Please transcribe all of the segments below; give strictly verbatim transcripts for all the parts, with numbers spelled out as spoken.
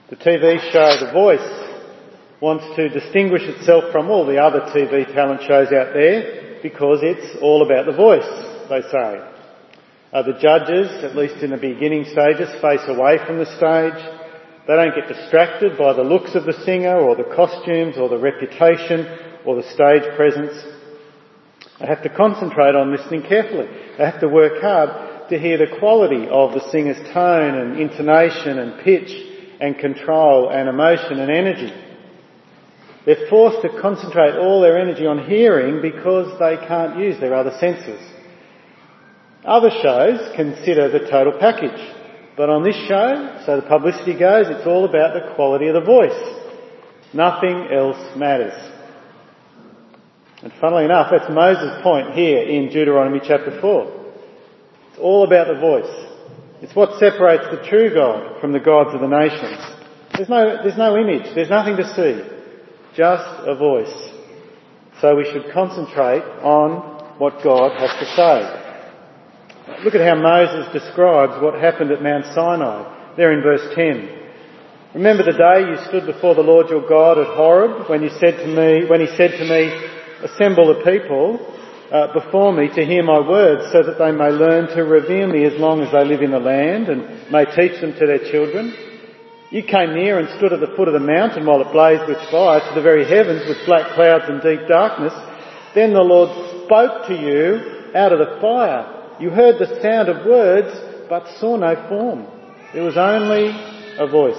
The T V show The Voice wants to distinguish itself from all the other T V talent shows out there because it's all about the voice, they say. Uh, the judges, at least in the beginning stages, face away from the stage. They don't get distracted by the looks of the singer or the costumes or the reputation or the stage presence. They have to concentrate on listening carefully. They have to work hard to hear the quality of the singer's tone and intonation and pitch and control and emotion and energy. They're forced to concentrate all their energy on hearing because they can't use their other senses. Other shows consider the total package. But on this show, so the publicity goes, it's all about the quality of the voice. Nothing else matters. And funnily enough, that's Moses' point here in Deuteronomy chapter four. It's all about the voice. It's what separates the true God from the gods of the nations. There's no, there's no image. There's nothing to see. Just a voice. So we should concentrate on what God has to say. Look at how Moses describes what happened at Mount Sinai, there in verse ten. Remember the day you stood before the Lord your God at Horeb, when you said to me, when he said to me, assemble the people uh, before me to hear my words, so that they may learn to revere me as long as they live in the land, and may teach them to their children. You came near and stood at the foot of the mountain while it blazed with fire to the very heavens with black clouds and deep darkness. Then the Lord spoke to you out of the fire. You heard the sound of words, but saw no form. There was only a voice.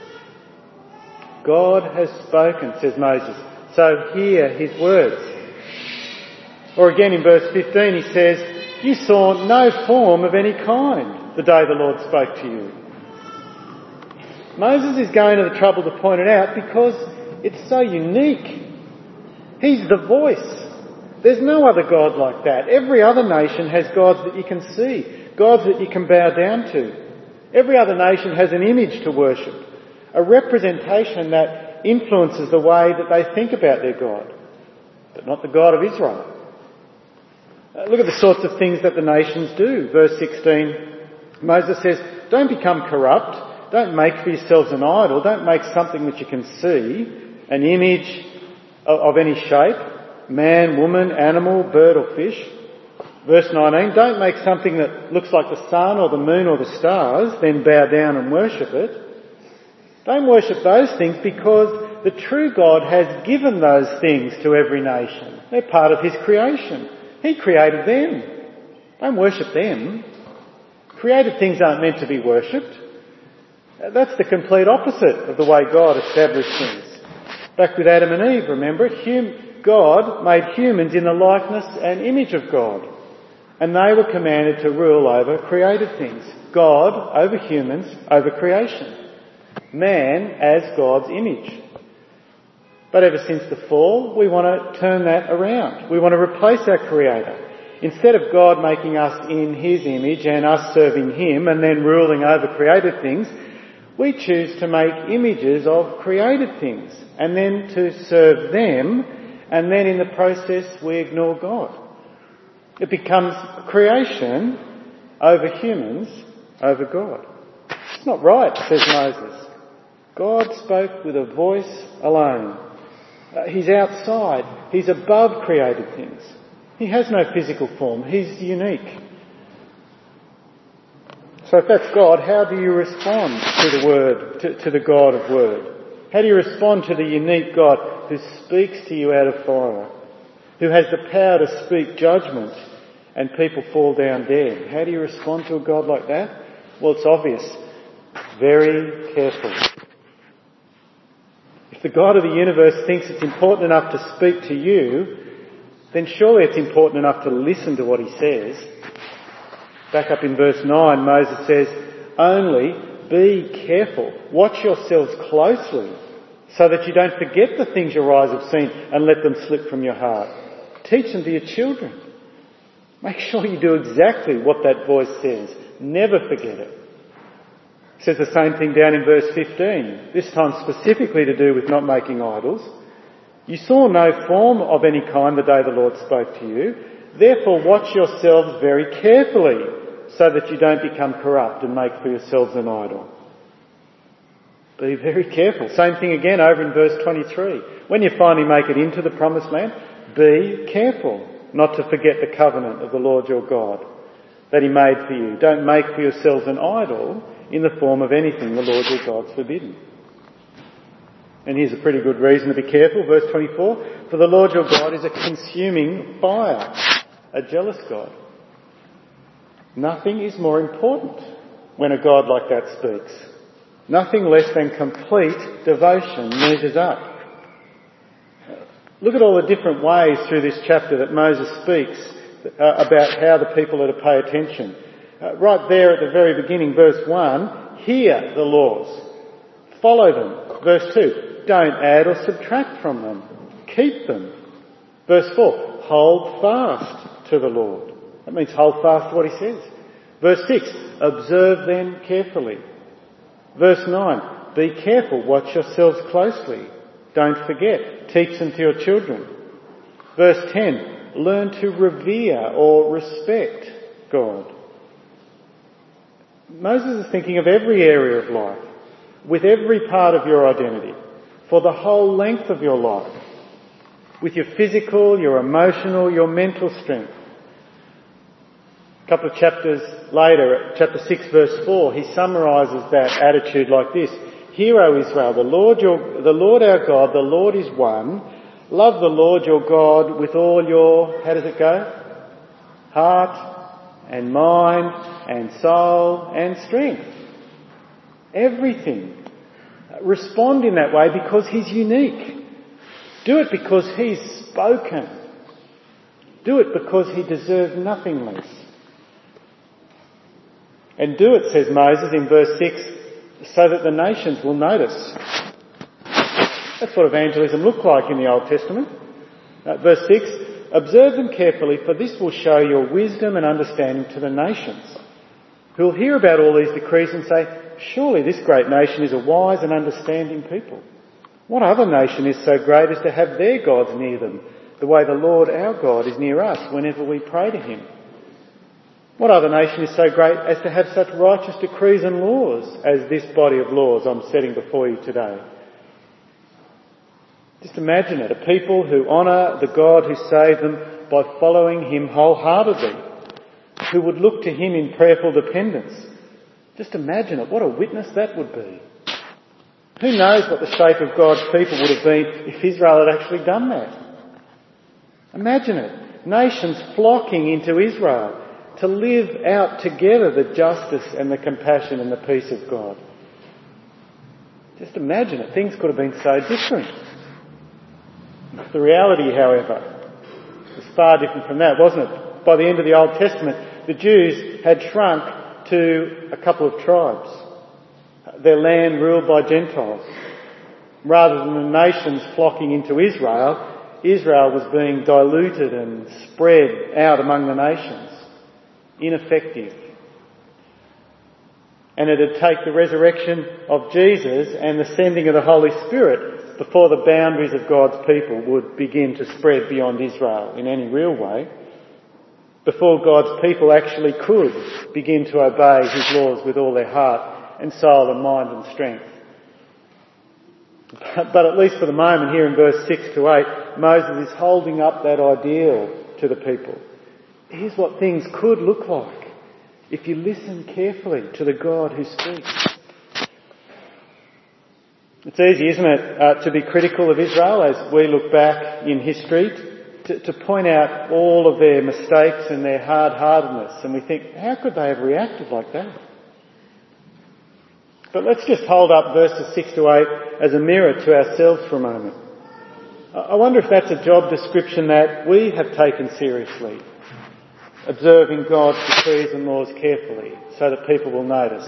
God has spoken, says Moses, so hear his words. Or again in verse fifteen he says, you saw no form of any kind the day the Lord spoke to you. Moses is going to the trouble to point it out because it's so unique. He's the voice. There's no other God like that. Every other nation has gods that you can see, gods that you can bow down to. Every other nation has an image to worship, a representation that influences the way that they think about their God, but not the God of Israel. Uh, look at the sorts of things that the nations do. Verse sixteen, Moses says, don't become corrupt, don't make for yourselves an idol, don't make something which you can see, an image of, of any shape, man, woman, animal, bird or fish. Verse nineteen, don't make something that looks like the sun or the moon or the stars, then bow down and worship it. Don't worship those things because the true God has given those things to every nation. They're part of his creation. He created them. Don't worship them. Created things aren't meant to be worshipped. That's the complete opposite of the way God established things. Back with Adam and Eve, remember? Hum- God made humans in the likeness and image of God. And they were commanded to rule over created things. God over humans, over creation. Man as God's image. But ever since the fall, we want to turn that around. We want to replace our Creator. Instead of God making us in his image and us serving him and then ruling over created things, we choose to make images of created things and then to serve them. And then in the process we ignore God. It becomes creation over humans over God. It's not right, says Moses. God spoke with a voice alone. Uh, he's outside. He's above created things. He has no physical form. He's unique. So if that's God, how do you respond to the Word, to, to the God of Word? How do you respond to the unique God who speaks to you out of fire, who has the power to speak judgment and people fall down dead? How do you respond to a God like that? Well, it's obvious. Very carefully. If the God of the universe thinks it's important enough to speak to you, then surely it's important enough to listen to what he says. Back up in verse nine, Moses says, only be careful. Watch yourselves closely so that you don't forget the things your eyes have seen and let them slip from your heart. Teach them to your children. Make sure you do exactly what that voice says. Never forget it. It says the same thing down in verse fifteen, this time specifically to do with not making idols. You saw no form of any kind the day the Lord spoke to you. Therefore watch yourselves very carefully so that you don't become corrupt and make for yourselves an idol. Be very careful. Same thing again over in verse twenty-three. When you finally make it into the promised land, be careful not to forget the covenant of the Lord your God that he made for you. Don't make for yourselves an idol in the form of anything the Lord your God's forbidden. And here's a pretty good reason to be careful. Verse twenty-four, for the Lord your God is a consuming fire, a jealous God. Nothing is more important when a God like that speaks. Nothing less than complete devotion measures up. Look at all the different ways through this chapter that Moses speaks uh, about how the people are to pay attention. Uh, right there at the very beginning, verse one, hear the laws. Follow them. Verse two, don't add or subtract from them. Keep them. Verse four, hold fast to the Lord. That means hold fast to what he says. Verse six, observe them carefully. Verse nine, be careful, watch yourselves closely. Don't forget, teach them to your children. Verse ten, learn to revere or respect God. Moses is thinking of every area of life, with every part of your identity, for the whole length of your life, with your physical, your emotional, your mental strength. A couple of chapters later, chapter six verse four, he summarises that attitude like this. Hear, O Israel, the Lord your, the Lord our God, the Lord is one. Love the Lord your God with all your, how does it go? Heart and mind and soul and strength. Everything. Respond in that way because he's unique. Do it because he's spoken. Do it because he deserves nothing less. And do it, says Moses in verse six, so that the nations will notice. That's what evangelism looked like in the Old Testament. Uh, verse six, observe them carefully, for this will show your wisdom and understanding to the nations, who will hear about all these decrees and say, surely this great nation is a wise and understanding people. What other nation is so great as to have their gods near them, the way the Lord our God is near us whenever we pray to him? What other nation is so great as to have such righteous decrees and laws as this body of laws I'm setting before you today? Just imagine it, a people who honour the God who saved them by following him wholeheartedly, who would look to him in prayerful dependence. Just imagine it, what a witness that would be. Who knows what the shape of God's people would have been if Israel had actually done that? Imagine it, nations flocking into Israel to live out together the justice and the compassion and the peace of God. Just imagine it. Things could have been so different. The reality, however, was far different from that, wasn't it? By the end of the Old Testament, the Jews had shrunk to a couple of tribes. Their land ruled by Gentiles. Rather than the nations flocking into Israel, Israel was being diluted and spread out among the nations. Ineffective. And it'd take the resurrection of Jesus and the sending of the Holy Spirit before the boundaries of God's people would begin to spread beyond Israel in any real way, before God's people actually could begin to obey his laws with all their heart and soul and mind and strength. But, but at least for the moment here in verse six to eight, Moses is holding up that ideal to the people. Here's what things could look like if you listen carefully to the God who speaks. It's easy, isn't it, uh, to be critical of Israel as we look back in history, to, to point out all of their mistakes and their hard-heartedness, and we think, how could they have reacted like that? But let's just hold up verses six to eight as a mirror to ourselves for a moment. I wonder if that's a job description that we have taken seriously, observing God's decrees and laws carefully so that people will notice.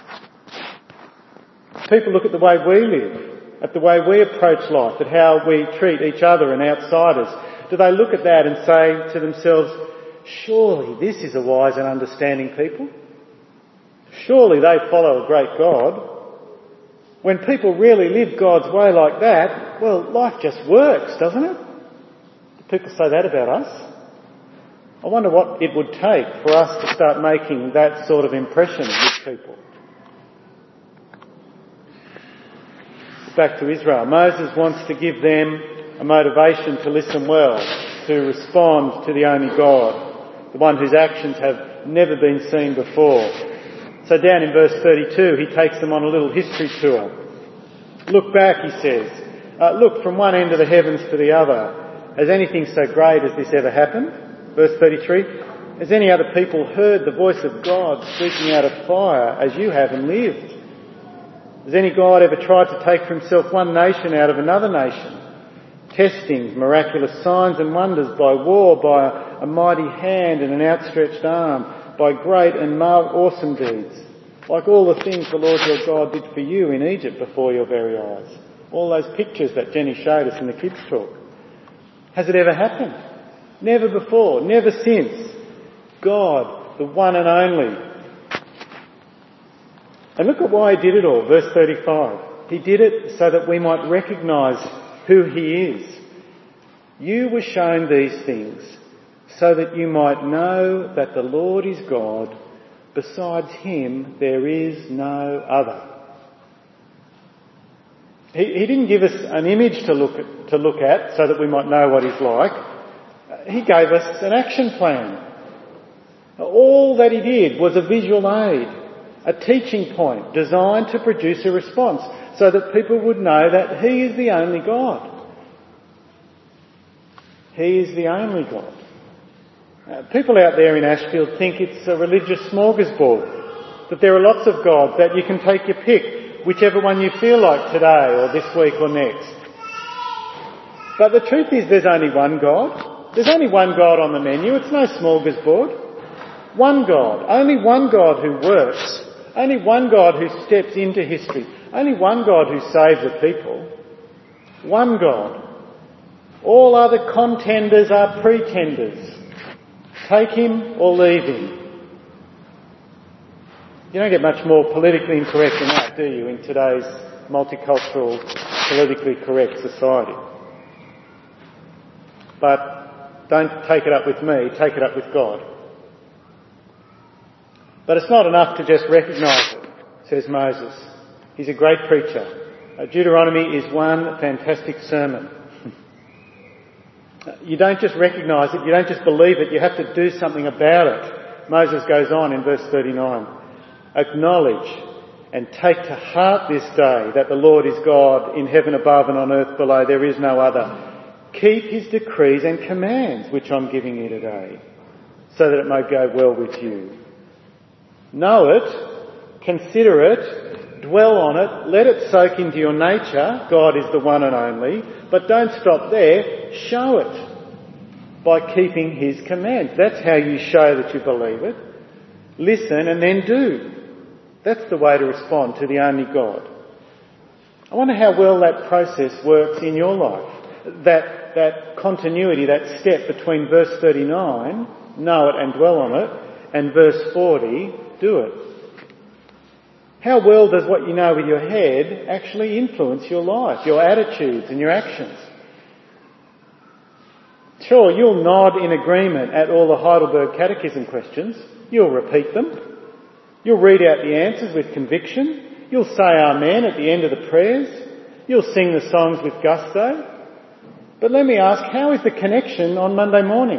People look at the way we live, at the way we approach life, at how we treat each other and outsiders. Do they look at that and say to themselves, surely this is a wise and understanding people? Surely they follow a great God. When people really live God's way like that, well, life just works, doesn't it? Do people say that about us? I wonder what it would take for us to start making that sort of impression with people. back to Israel. Moses wants to give them a motivation to listen well, to respond to the only God, the one whose actions have never been seen before. So down in verse thirty-two, he takes them on a little history tour. Look back, he says. Uh, look from one end of the heavens to the other. Has anything so great as this ever happened? Verse thirty-three. Has any other people heard the voice of God speaking out of fire as you have and lived? Has any God ever tried to take for himself one nation out of another nation? Testings, miraculous signs and wonders by war, by a mighty hand and an outstretched arm, by great and mar- awesome deeds, like all the things the Lord your God did for you in Egypt before your very eyes. All those pictures that Jenny showed us in the kids' talk. Has it ever happened? Never before, never since. God, the one and only. And look at why he did it all, verse thirty-five. He did it so that we might recognise who he is. You were shown these things so that you might know that the Lord is God. Besides him, there is no other. He, he didn't give us an image to look at, to look at so that we might know what he's like. He gave us an action plan. All that he did was a visual aid, a teaching point designed to produce a response so that people would know that he is the only God. He is the only God. Uh, people out there in Ashfield think it's a religious smorgasbord, that there are lots of gods, that you can take your pick, whichever one you feel like today or this week or next. But the truth is there's only one God. There's only one God on the menu. It's no smorgasbord. One God. Only one God who works. Only one God who steps into history. Only one God who saves a people. One God. All other contenders are pretenders. Take him or leave him. You don't get much more politically incorrect than that, do you, in today's multicultural, politically correct society? But don't take it up with me, take it up with God. But it's not enough to just recognise it, says Moses. He's a great preacher. Uh, Deuteronomy is one fantastic sermon. You don't just recognise it, you don't just believe it, you have to do something about it. Moses goes on in verse thirty-nine. Acknowledge and take to heart this day that the Lord is God in heaven above and on earth below. There is no other. Keep his decrees and commands, which I'm giving you today, so that it may go well with you. Know it, consider it, dwell on it, let it soak into your nature. God is the one and only. But don't stop there. Show it by keeping his commands. That's how you show that you believe it. Listen and then do. That's the way to respond to the only God. I wonder how well that process works in your life. That, that continuity, that step between verse thirty-nine, know it and dwell on it, and verse forty, do it. How well does what you know with your head actually influence your life, your attitudes and your actions? Sure, you'll nod in agreement at all the Heidelberg Catechism questions. You'll repeat them. You'll read out the answers with conviction. You'll say amen at the end of the prayers. You'll sing the songs with gusto. But let me ask, how is the connection on Monday morning?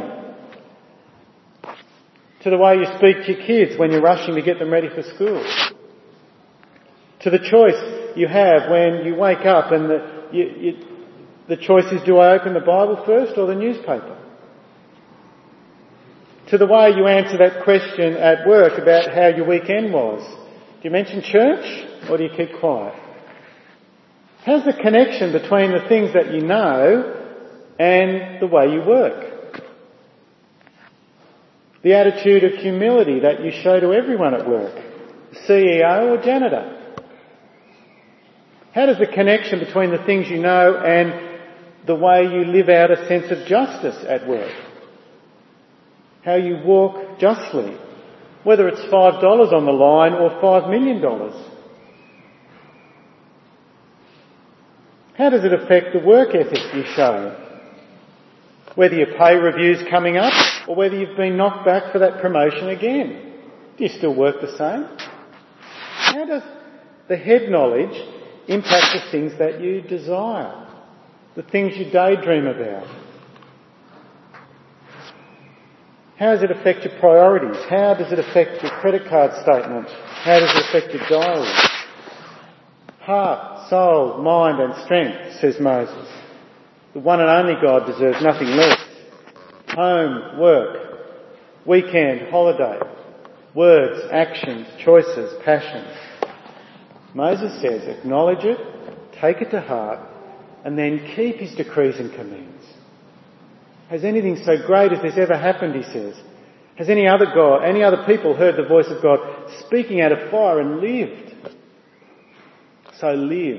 To the way you speak to your kids when you're rushing to get them ready for school. To the choice you have when you wake up and the, you, you, the choice is, do I open the Bible first or the newspaper? To the way you answer that question at work about how your weekend was. Do you mention church or do you keep quiet? How's the connection between the things that you know and the way you work? The attitude of humility that you show to everyone at work, C E O or janitor. How does the connection between the things you know and the way you live out a sense of justice at work? How you walk justly, whether it's five dollars on the line or five million dollars. How does it affect the work ethic you show? Whether your pay review's coming up or whether you've been knocked back for that promotion again. Do you still work the same? How does the head knowledge impact the things that you desire, the things you daydream about? How does it affect your priorities? How does it affect your credit card statement? How does it affect your diary? Heart, soul, mind and strength, says Moses. The one and only God deserves nothing less. Home, work, weekend, holiday, words, actions, choices, passions. Moses says, acknowledge it, take it to heart, and then keep his decrees and commands. Has anything so great as this ever happened, he says? Has any other God, any other people heard the voice of God speaking out of fire and lived? So live.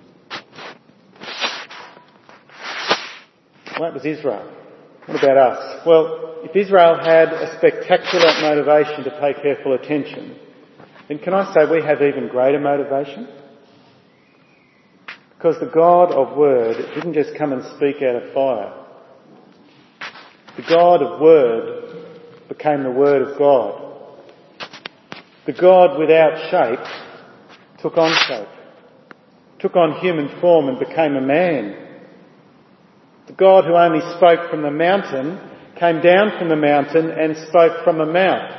Well, that was Israel. What about us? Well, if Israel had a spectacular motivation to pay careful attention, then can I say we have even greater motivation? Because the God of Word didn't just come and speak out of fire. The God of Word became the Word of God. The God without shape took on shape, took on human form and became a man. The God who only spoke from the mountain came down from the mountain and spoke from a mouth.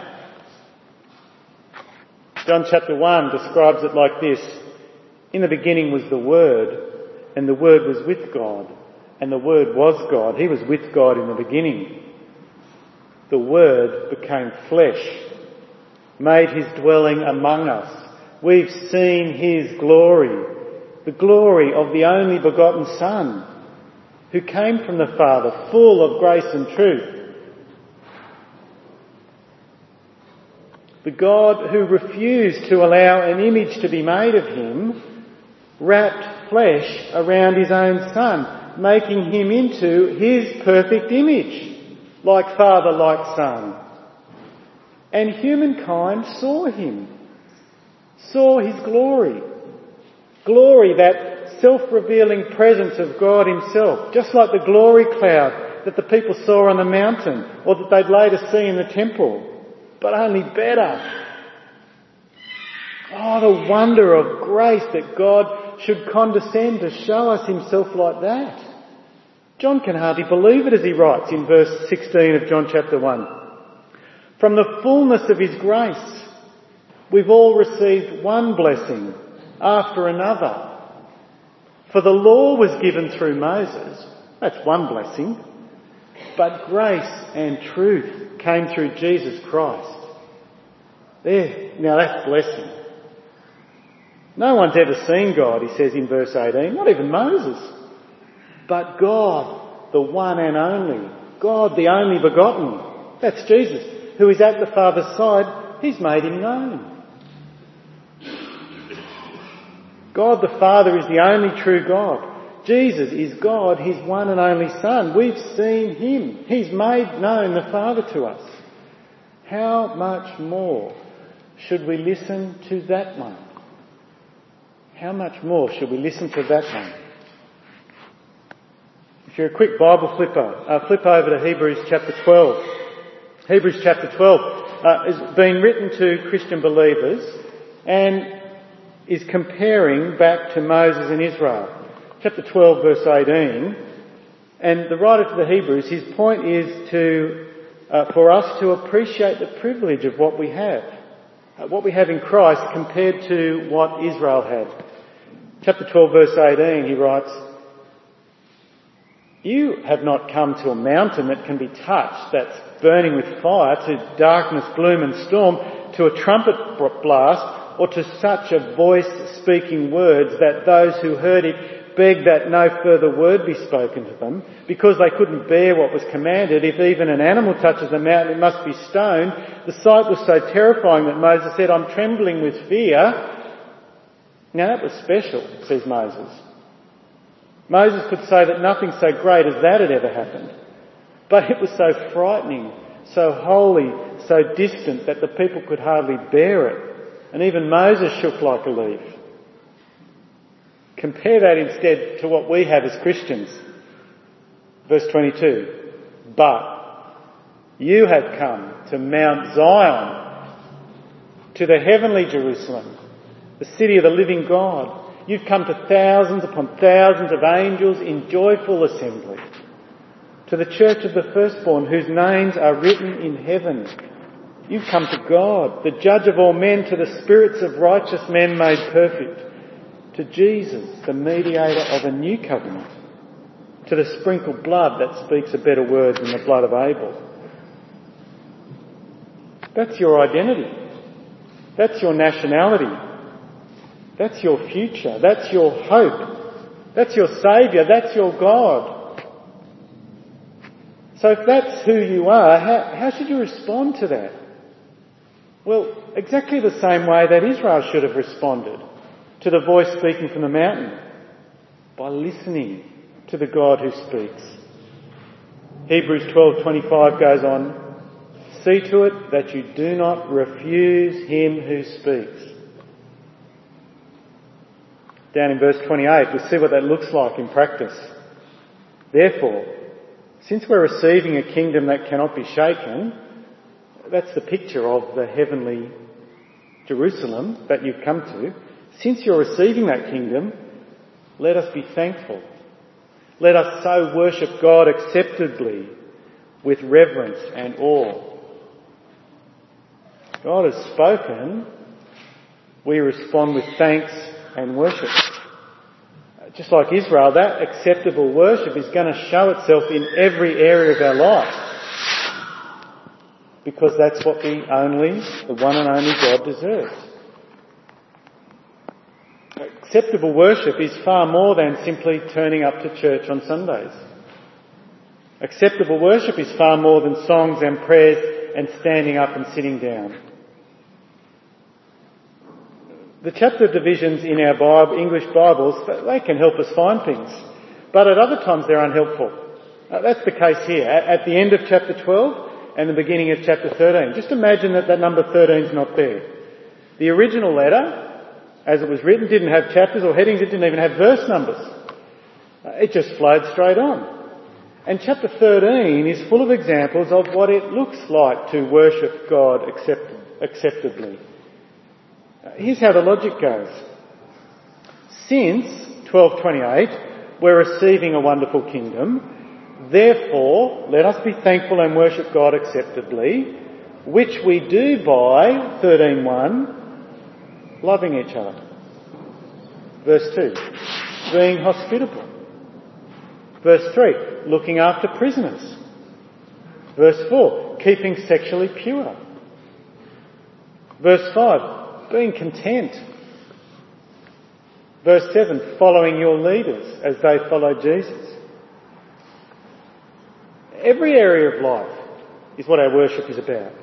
John chapter one describes it like this. In the beginning was the Word, and the Word was with God, and the Word was God. He was with God in the beginning. The Word became flesh, made his dwelling among us. We've seen his glory, the glory of the only begotten Son, who came from the Father, full of grace and truth. The God who refused to allow an image to be made of him wrapped flesh around his own Son, making him into his perfect image, like Father, like Son. And humankind saw him, saw his glory. Glory, that self-revealing presence of God himself, just like the glory cloud that the people saw on the mountain or that they'd later see in the temple, but only better. Oh, the wonder of grace that God should condescend to show us himself like that. John can hardly believe it as he writes in verse sixteen of John chapter one. From the fullness of his grace, we've all received one blessing after another. For the law was given through Moses. That's one blessing. But grace and truth came through Jesus Christ. There, now that's blessing. No one's ever seen God, he says in verse eighteen, not even Moses. But God, the one and only, God the only begotten, that's Jesus, who is at the Father's side, he's made him known. God the Father is the only true God. Jesus is God, his one and only Son. We've seen him. He's made known the Father to us. How much more should we listen to that one? How much more should we listen to that one? If you're a quick Bible flipper, uh, flip over to Hebrews chapter twelve. Hebrews chapter twelve uh, is being written to Christian believers and is comparing back to Moses and Israel. Chapter twelve verse eighteen. And the writer to the Hebrews, his point is to, uh, for us to appreciate the privilege of what we have. Uh, what we have in Christ compared to what Israel had. Chapter twelve verse eighteen, he writes, you have not come to a mountain that can be touched, that's burning with fire, to darkness, gloom and storm, to a trumpet blast, or to such a voice speaking words that those who heard it begged that no further word be spoken to them, because they couldn't bear what was commanded. If even an animal touches the mountain, it must be stoned. The sight was so terrifying that Moses said, I'm trembling with fear. Now that was special, says Moses. Moses could say that nothing so great as that had ever happened. But it was so frightening, so holy, so distant that the people could hardly bear it. And even Moses shook like a leaf. Compare that instead to what we have as Christians. Verse twenty-two. But you have come to Mount Zion, to the heavenly Jerusalem, the city of the living God, You've come to thousands upon thousands of angels in joyful assembly. To the church of the firstborn whose names are written in heaven. You've come to God, the judge of all men, to the spirits of righteous men made perfect. To Jesus, the mediator of a new covenant. To the sprinkled blood that speaks a better word than the blood of Abel. That's your identity. That's your nationality. That's your future. That's your hope. That's your Saviour. That's your God. So if that's who you are, how, how should you respond to that? Well, exactly the same way that Israel should have responded to the voice speaking from the mountain. By listening to the God who speaks. Hebrews twelve twenty-five goes on, see to it that you do not refuse him who speaks. Down in verse twenty-eight, we see what that looks like in practice. Therefore, since we're receiving a kingdom that cannot be shaken, that's the picture of the heavenly Jerusalem that you've come to. Since you're receiving that kingdom, let us be thankful. Let us so worship God acceptably with reverence and awe. God has spoken, we respond with thanks and worship. Just like Israel, that acceptable worship is going to show itself in every area of our life. Because that's what the only, the one and only God deserves. Acceptable worship is far more than simply turning up to church on Sundays. Acceptable worship is far more than songs and prayers and standing up and sitting down. The chapter divisions in our Bible, English Bibles, they can help us find things. But at other times they're unhelpful. Uh, that's the case here. At, at the end of chapter twelve and the beginning of chapter thirteen. Just imagine that that number thirteen is not there. The original letter, as it was written, didn't have chapters or headings. It didn't even have verse numbers. Uh, it just flowed straight on. And chapter thirteen is full of examples of what it looks like to worship God accept, acceptably. Uh, here's how the logic goes. Since twelve twenty-eight, we're receiving a wonderful kingdom. Therefore, let us be thankful and worship God acceptably, which we do by thirteen one. Loving each other. Verse two, being hospitable. Verse three, looking after prisoners. Verse four, keeping sexually pure. Verse five, being content. Verse seven, following your leaders as they follow Jesus. Every area of life is what our worship is about.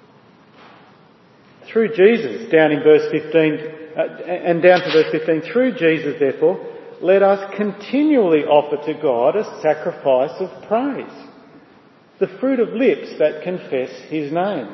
Through Jesus, down in verse fifteen, uh, and down to verse fifteen, through Jesus, therefore, let us continually offer to God a sacrifice of praise, the fruit of lips that confess his name.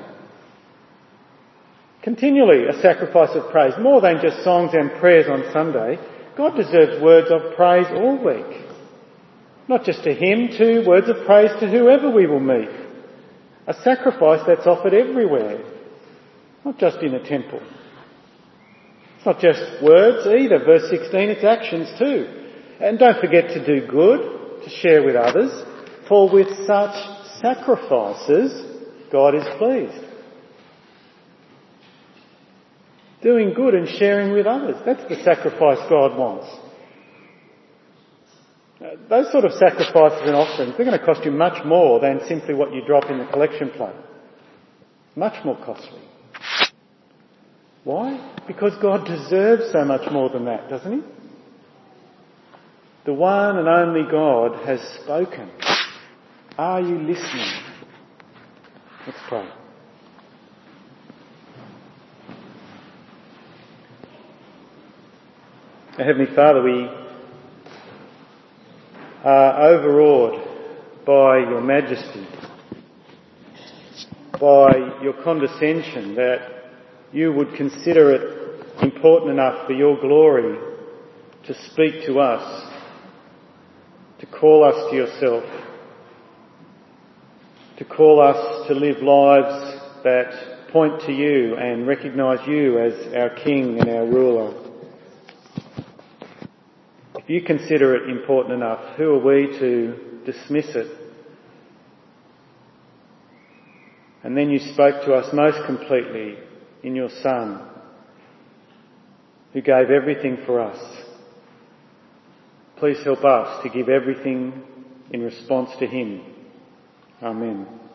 Continually a sacrifice of praise, more than just songs and prayers on Sunday. God deserves words of praise all week. Not just to him, too, words of praise to whoever we will meet. A sacrifice that's offered everywhere. Not just in a temple. It's not just words either. Verse sixteen, it's actions too. And don't forget to do good, to share with others, for with such sacrifices God is pleased. Doing good and sharing with others, that's the sacrifice God wants. Those sort of sacrifices and offerings, they're going to cost you much more than simply what you drop in the collection plate. Much more costly. Why? Because God deserves so much more than that, doesn't he? The one and only God has spoken. Are you listening? Let's pray. Our Heavenly Father, we are overawed by your majesty, by your condescension that you would consider it important enough for your glory to speak to us, to call us to yourself, to call us to live lives that point to you and recognise you as our King and our ruler. If you consider it important enough, who are we to dismiss it? And then you spoke to us most completely in your Son, who gave everything for us. Please help us to give everything in response to him. Amen.